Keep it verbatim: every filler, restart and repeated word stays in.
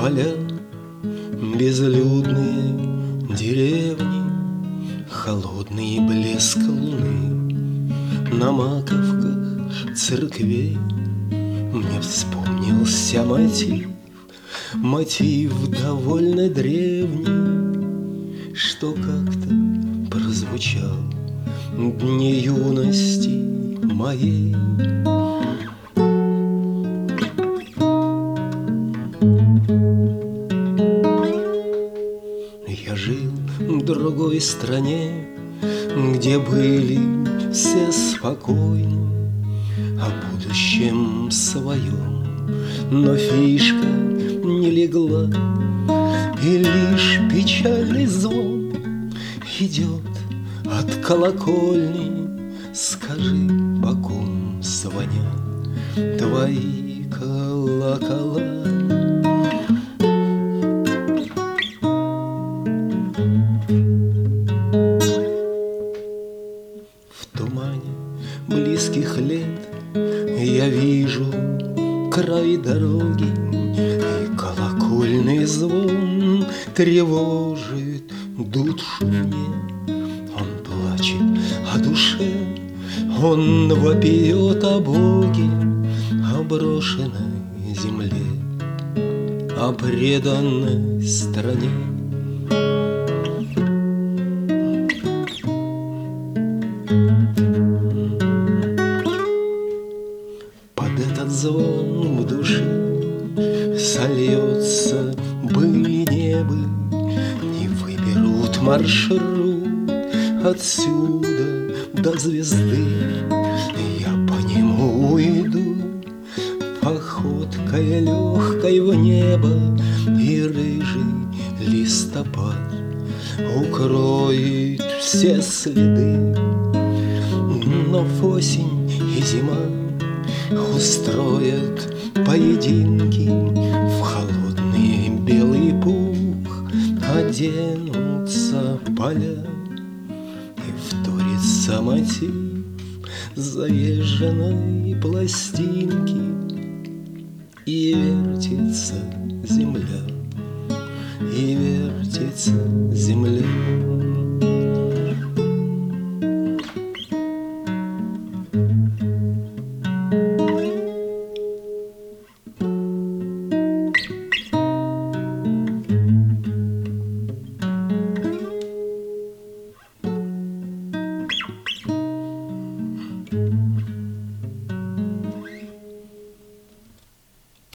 поля, безлюдные деревни, холодный блеск луны на маковках церквей. Мне вспомнился мотив, мотив довольно древний, что как-то прозвучал в дни юности моей. Я жил в другой стране, где были все спокойны о будущем своем, но фишка не легла, и лишь печальный звон идет от колокольни. Скажи, по ком звонят твои колокола? В тумане близких лет я вижу край дороги, и колокольный звон тревожит душу мне. Он плачет о душе, он вопиет о Боге, о брошенной земле, о преданной стране. Под этот звон в душе сольется были небы, и выберут маршрут отсюда до звезды. Я по нему уйду походкой легкой в небо, и рыжий листопад укроет все следы. Но в осень и зима устроят поединки, в холодный белый пух оденутся поля, и вторится мотив заезженной пластинки, и вертится земля, и вертится земля.